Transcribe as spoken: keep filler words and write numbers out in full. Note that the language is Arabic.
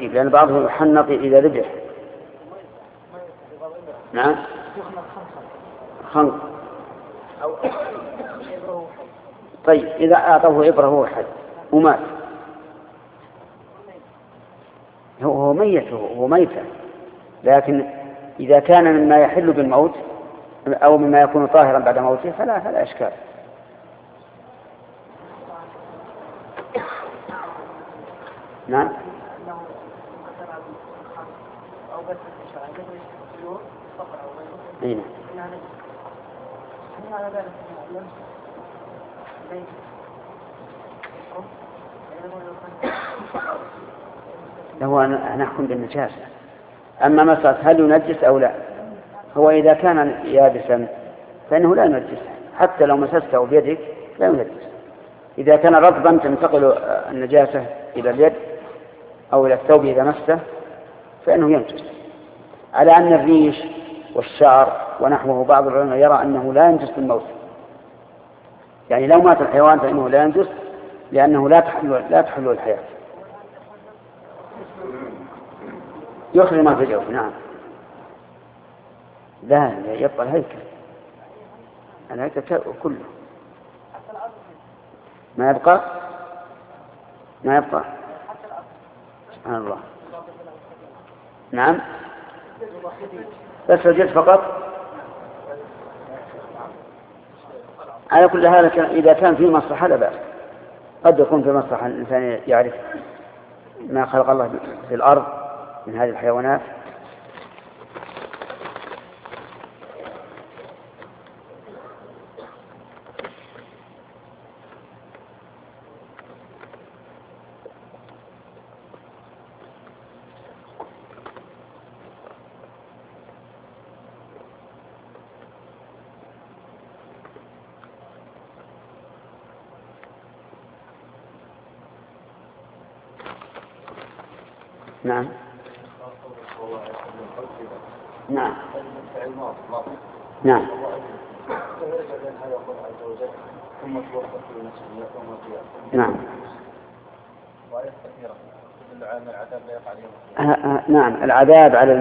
يجيب، لأن بعضهم يحنط إذا ذبح. نعم خنق. طيب إذا أعطوه إبرة وحد ومات، هو ميت، هو ميتة، لكن إذا كان مما يحل بالموت أو مما يكون طاهرا بعد موته فلا فلا إشكال. نعم أين هو نحكم بالنجاسة. أما مسألة هل ينجس أو لا، هو إذا كان يابسا فإنه لا ينجس، حتى لو مسسته بيدك لا ينجس. إذا كان رطبا تنتقل النجاسة إلى اليد أو إلى الثوب إذا مسته فإنه ينجس، على أن الريش والشعر ونحوه بعض العلماء يرى أنه لا ينجس بالموت، يعني لو مات الحيوان فإنه لا ينجس لأنه لا تحل لا تحل الحياة، يخرج ما في الجوف. نعم لا يبقى الهيكل، الهيكل كله ما يبقى ما يبقى سبحان الله. نعم بس الجلد فقط. على كل هذا إذا كان في مصلحة لا بأس، قد يكون في مصلحة الإنسان يعرف ما خلق الله في الأرض من هذه الحيوانات. نعم نعم نعم نعم نعم العذاب على